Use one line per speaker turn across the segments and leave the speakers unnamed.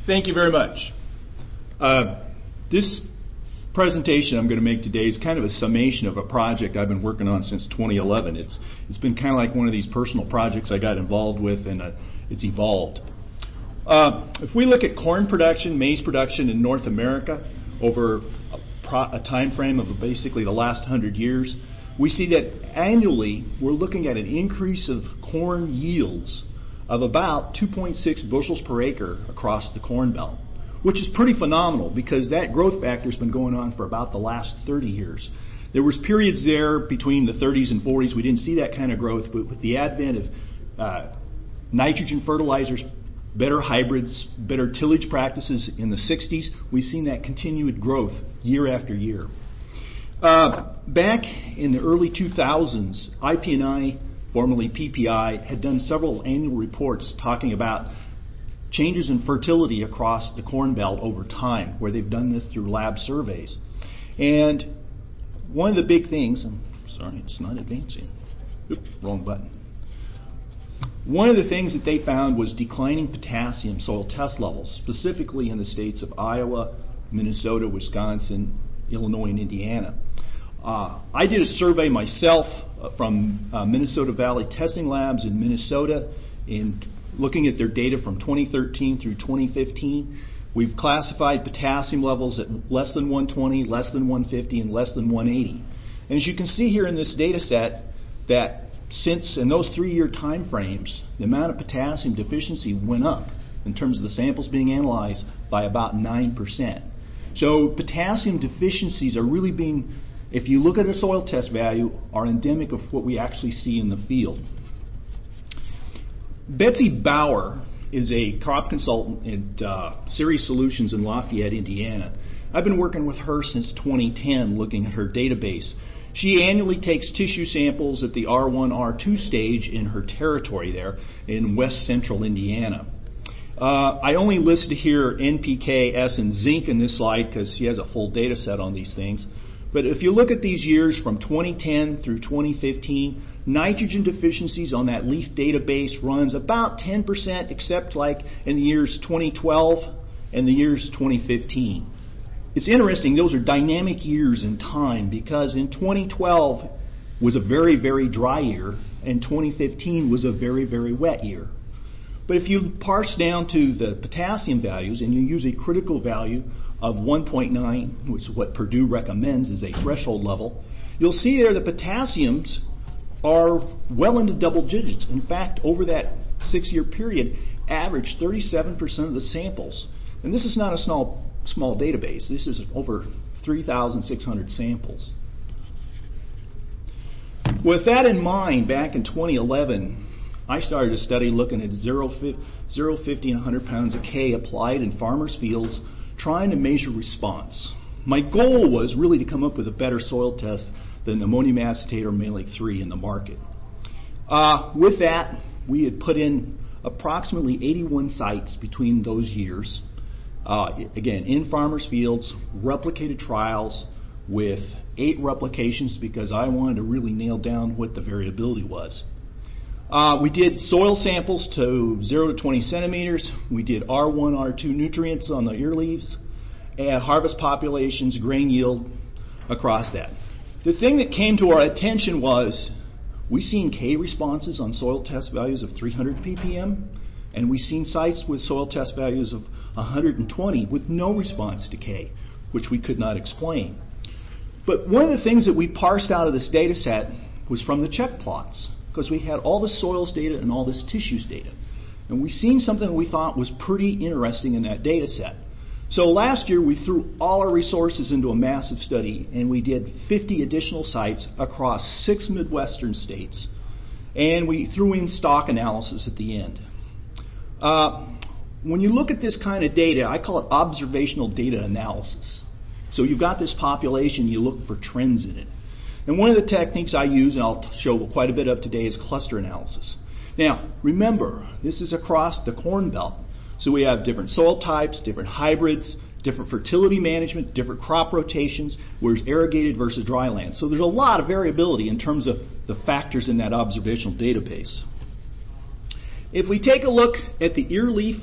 Thank you very much. This presentation I'm going to make today is kind of a summation of a project I've been working on since 2011. It's been kind of like one of these personal projects I got involved with, and it's evolved. If we look at corn production, maize production in North America over a time frame of basically the last 100 years, we see that annually we're looking at an increase of corn yields of about 2.6 bushels per acre across the Corn Belt, which is pretty phenomenal because that growth factor has been going on for about the last 30 years. There was periods there between the 30s and 40s we didn't see that kind of growth, but with the advent of nitrogen fertilizers, better hybrids, better tillage practices in the 60s, we've seen that continued growth year after year. Back in the early 2000s, IP&I, formerly PPI, had done several annual reports talking about changes in fertility across the Corn Belt over time, where they've done this through lab surveys. And one of the big things, I'm sorry, it's not advancing. Oops, wrong button. One of the things that they found was declining potassium soil test levels, specifically in the states of Iowa, Minnesota, Wisconsin, Illinois, and Indiana. I did a survey myself from Minnesota Valley Testing Labs in Minnesota in looking at their data from 2013 through 2015. We've classified potassium levels at less than 120, less than 150, and less than 180. And as you can see here in this data set, that since in those 3-year time frames, the amount of potassium deficiency went up in terms of the samples being analyzed by about 9%. So potassium deficiencies are really being, if you look at a soil test value, are endemic of what we actually see in the field. Betsy Bauer is a crop consultant at Ceres Solutions in Lafayette, Indiana. I've been working with her since 2010 looking at her database. She annually takes tissue samples at the R1, R2 stage in her territory there in west central Indiana. I only listed here NPK, S, and zinc in this slide because she has a full data set on these things. But if you look at these years from 2010 through 2015, nitrogen deficiencies on that leaf database runs about 10%, except like in the years 2012 and the years 2015. It's interesting, those are dynamic years in time because in 2012 was a very, very dry year and 2015 was a very, very wet year. But if you parse down to the potassium values and you use a critical value of 1.9, which is what Purdue recommends as a threshold level, you'll see there the potassiums are well into double digits. In fact, over that 6-year period, averaged 37% of the samples. And this is not a small database. This is over 3,600 samples. With that in mind, back in 2011, I started a study looking at 0, 50, and 100 pounds of K applied in farmers' fields, trying to measure response. My goal was really to come up with a better soil test than ammonium acetate or Malic 3 in the market. With that, we had put in approximately 81 sites between those years. Again, in farmers' fields, replicated trials with 8 replications because I wanted to really nail down what the variability was. We did soil samples to 0 to 20 centimeters. We did R1, R2 nutrients on the ear leaves, and harvest populations, grain yield across that. The thing that came to our attention was we seen K responses on soil test values of 300 ppm, and we seen sites with soil test values of 120 with no response to K, which we could not explain. But one of the things that we parsed out of this data set was from the check plots, because we had all the soils data and all this tissues data. And we seen something that we thought was pretty interesting in that data set. So last year we threw all our resources into a massive study, and we did 50 additional sites across 6 Midwestern states. And we threw in stock analysis at the end. When you look at this kind of data, I call it observational data analysis. So you've got this population, you look for trends in it. And one of the techniques I use, and I'll show quite a bit of today, is cluster analysis. Now, remember, this is across the Corn Belt. So we have different soil types, different hybrids, different fertility management, different crop rotations, where's irrigated versus dry land. So there's a lot of variability in terms of the factors in that observational database. If we take a look at the ear leaf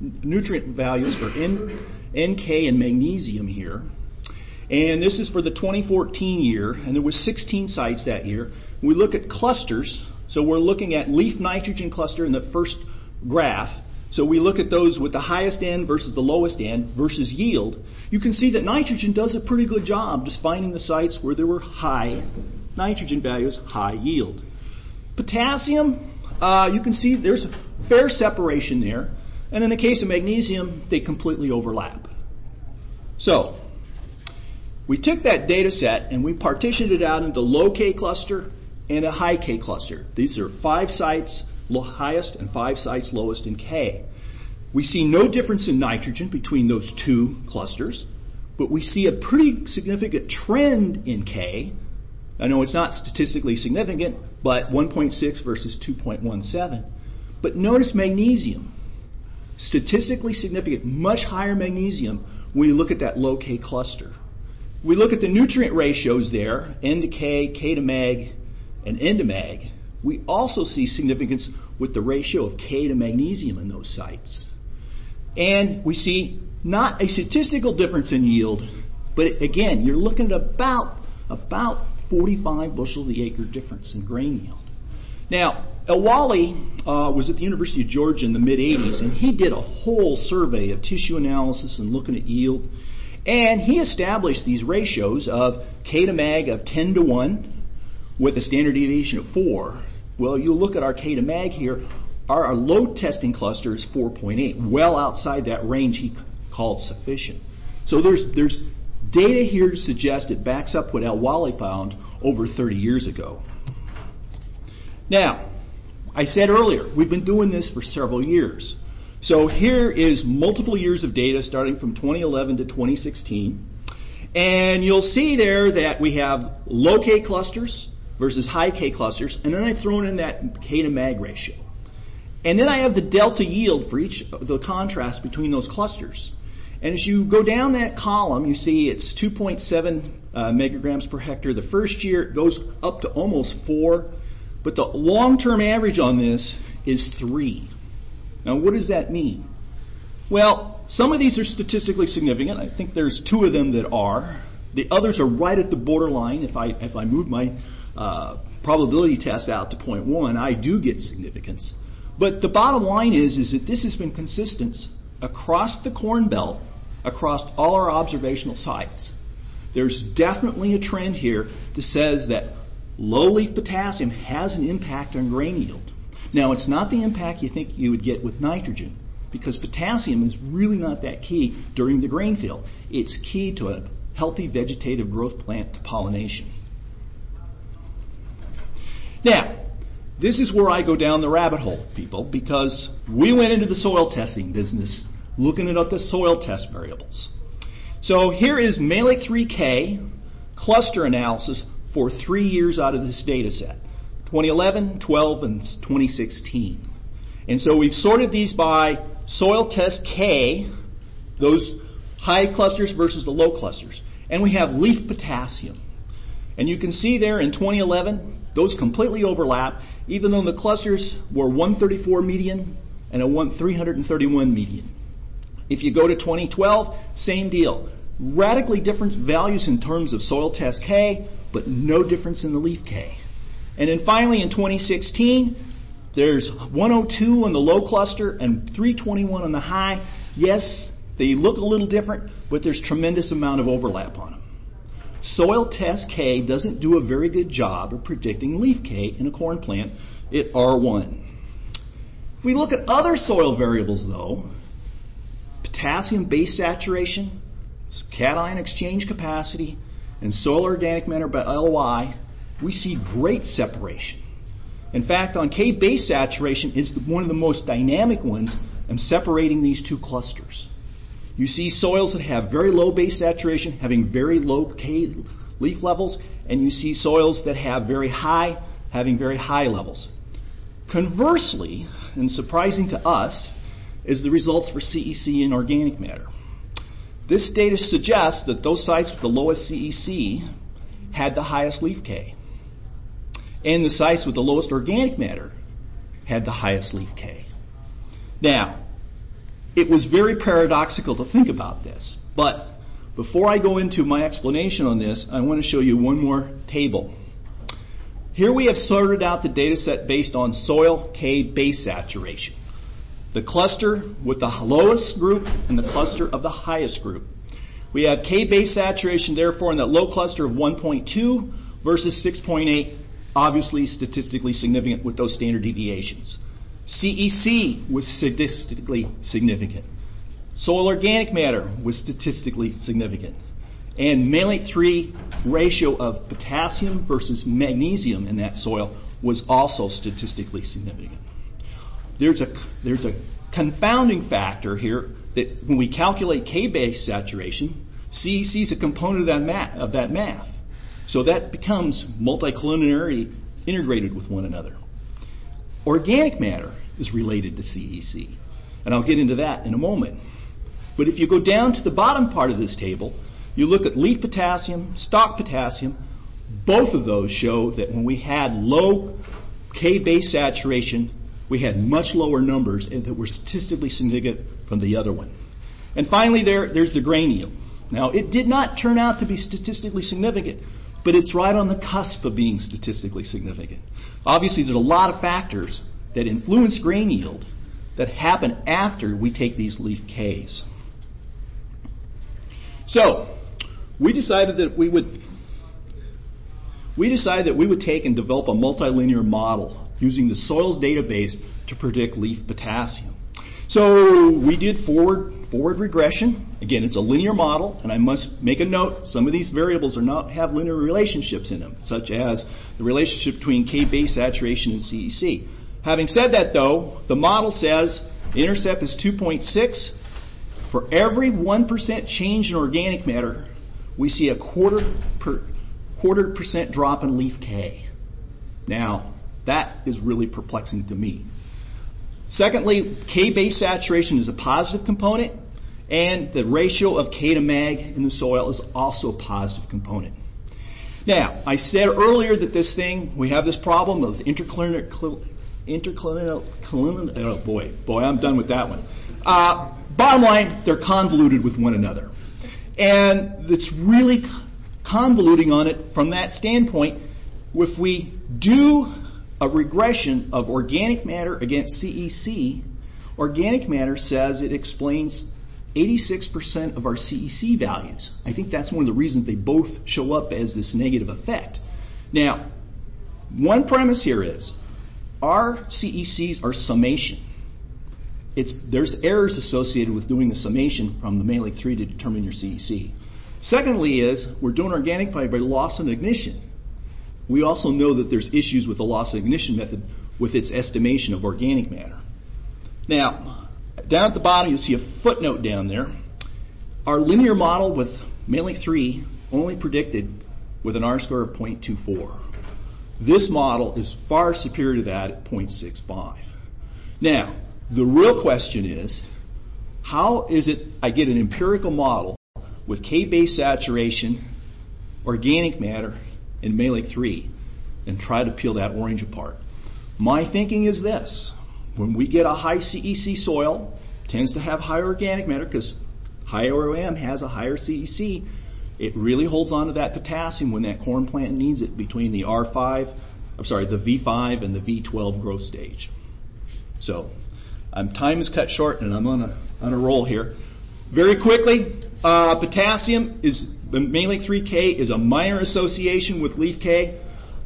nutrient values for NK and magnesium here. And this is for the 2014 year, and there was 16 sites that year. We look at clusters, so we're looking at leaf nitrogen cluster in the first graph. So we look at those with the highest N versus the lowest N versus yield. You can see that nitrogen does a pretty good job just finding the sites where there were high nitrogen values, high yield. Potassium, you can see there's a fair separation there. And in the case of magnesium, they completely overlap. So we took that data set and we partitioned it out into low K cluster and a high K cluster. These are 5 sites highest and 5 sites lowest in K. We see no difference in nitrogen between those 2 clusters, but we see a pretty significant trend in K. I know it's not statistically significant, but 1.6 versus 2.17. But notice magnesium. Statistically significant, much higher magnesium when you look at that low K cluster. We look at the nutrient ratios there, N to K, K to mag, and N to mag. We also see significance with the ratio of K to magnesium in those sites. And we see not a statistical difference in yield, but again, you're looking at about 45 bushel the acre difference in grain yield. Now, Elwali was at the University of Georgia in the mid-'80s, and he did a whole survey of tissue analysis and looking at yield. And he established these ratios of K to mag of 10 to 1 with a standard deviation of 4. Well, you look at our K to mag here, our load testing cluster is 4.8, well outside that range he called sufficient. So there's data here to suggest it backs up what Elwali found over 30 years ago. Now, I said earlier, we've been doing this for several years. So here is multiple years of data starting from 2011 to 2016. And you'll see there that we have low K clusters versus high K clusters, and then I've thrown in that K to mag ratio. And then I have the delta yield for each of the contrast between those clusters. And as you go down that column, you see it's 2.7 megagrams per hectare. The first year it goes up to almost 4, but the long-term average on this is 3. Now, what does that mean? Well, some of these are statistically significant. I think there's 2 of them that are. The others are right at the borderline. If I move my probability test out to 0.1, I do get significance. But the bottom line is that this has been consistent across the Corn Belt, across all our observational sites. There's definitely a trend here that says that low leaf potassium has an impact on grain yield. Now, it's not the impact you think you would get with nitrogen, because potassium is really not that key during the grain field. It's key to a healthy vegetative growth plant to pollination. Now, this is where I go down the rabbit hole, people, because we went into the soil testing business looking at the soil test variables. So here is Mehlich 3K cluster analysis for 3 years out of this data set, 2011, 12, and 2016. And so we've sorted these by soil test K, those high clusters versus the low clusters. And we have leaf potassium. And you can see there in 2011, those completely overlap, even though the clusters were 134 median and a 331 median. If you go to 2012, same deal. Radically different values in terms of soil test K, but no difference in the leaf K. And then finally in 2016, there's 102 on the low cluster and 321 on the high. Yes, they look a little different, but there's tremendous amount of overlap on them. Soil test K doesn't do a very good job of predicting leaf K in a corn plant at R1. If we look at other soil variables though, potassium base saturation, cation exchange capacity, and soil organic matter by LY, we see great separation. In fact, on K base saturation is one of the most dynamic ones in separating these 2 clusters. You see soils that have very low base saturation having very low K leaf levels, and you see soils that have very high having very high levels. Conversely, and surprising to us, is the results for CEC and organic matter. This data suggests that those sites with the lowest CEC had the highest leaf K, and the sites with the lowest organic matter had the highest leaf K. Now, it was very paradoxical to think about this. But before I go into my explanation on this, I want to show you one more table. Here we have sorted out the data set based on soil K base saturation. The cluster with the lowest group and the cluster of the highest group. We have K base saturation, therefore, in that low cluster of 1.2 versus 6.8, obviously statistically significant with those standard deviations. CEC was statistically significant. Soil organic matter was statistically significant. And malate-3 ratio of potassium versus magnesium in that soil was also statistically significant. There's a confounding factor here that when we calculate K-base saturation, CEC is a component of that math. So that becomes multicollinearity integrated with one another. Organic matter is related to CEC, and I'll get into that in a moment. But if you go down to the bottom part of this table, you look at leaf potassium, stalk potassium, both of those show that when we had low K-base saturation, we had much lower numbers and that were statistically significant from the other one. And finally there's the grain yield. Now, it did not turn out to be statistically significant, but it's right on the cusp of being statistically significant. Obviously, there's a lot of factors that influence grain yield that happen after we take these leaf Ks. So, we decided that we would take and develop a multilinear model using the soils database to predict leaf potassium. So we did forward regression. Again, it's a linear model, and I must make a note, some of these variables have linear relationships in them, such as the relationship between K-base saturation and CEC. Having said that, though, the model says the intercept is 2.6. For every 1% change in organic matter, we see a quarter percent drop in leaf K. Now, that is really perplexing to me. Secondly, K-base saturation is a positive component, and the ratio of K to mag in the soil is also a positive component. Now, I said earlier that we have this problem of I'm done with that one. Bottom line, they're convoluted with one another. And it's really convoluting on it from that standpoint. If we do a regression of organic matter against CEC, organic matter says it explains 86% of our CEC values. I think that's one of the reasons they both show up as this negative effect. Now, one premise here is our CECs are summation. There's errors associated with doing the summation from the malate-3 to determine your CEC. Secondly is we're doing organic by loss of ignition. We also know that there's issues with the loss of ignition method with its estimation of organic matter. Now, down at the bottom you'll see a footnote down there. Our linear model with malate-3 only predicted with an R-square of 0.24. This model is far superior to that at 0.65. Now, the real question is, how is it I get an empirical model with K-base saturation, organic matter, and malate-3 and try to peel that orange apart? My thinking is this. When we get a high CEC soil, tends to have higher organic matter because higher OM has a higher CEC. It really holds on to that potassium when that corn plant needs it between the V5 and the V12 growth stage. So, time is cut short and I'm on a roll here. Very quickly, potassium is the malate-3K is a minor association with leaf K.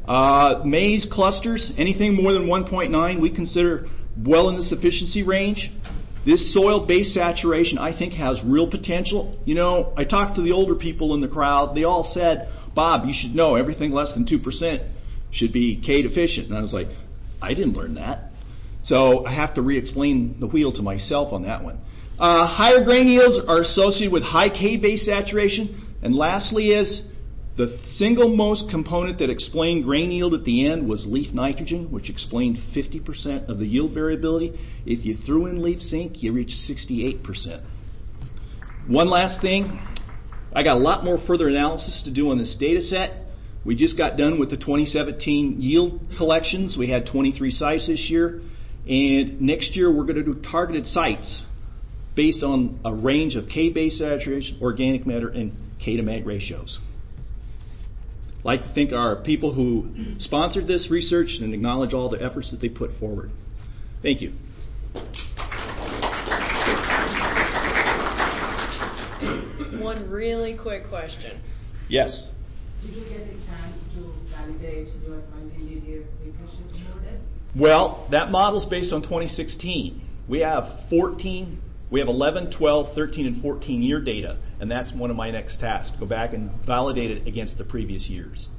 Maize clusters, anything more than 1.9 we consider well in the sufficiency range. This soil base saturation I think has real potential. You know, I talked to the older people in the crowd. They all said, Bob, you should know everything less than 2% should be K deficient. And I was like, I didn't learn that. So I have to re-explain the wheel to myself on that one. Higher grain yields are associated with high K-base saturation. And lastly is the single most component that explained grain yield at the end was leaf nitrogen, which explained 50% of the yield variability. If you threw in leaf zinc, you reach 68%. One last thing. I got a lot more further analysis to do on this data set. We just got done with the 2017 yield collections. We had 23 sites this year. And next year we're going to do targeted sites based on a range of K-base saturation, organic matter, and K to mag ratios. I'd like to thank our people who sponsored this research and acknowledge all the efforts that they put forward. Thank you.
One really quick question.
Yes.
Did you get the chance to validate your multilinear frequency model?
Well, that model's based on 2016. We have 11, 12, 13, and 14 year data, and that's one of my next tasks, to go back and validate it against the previous years.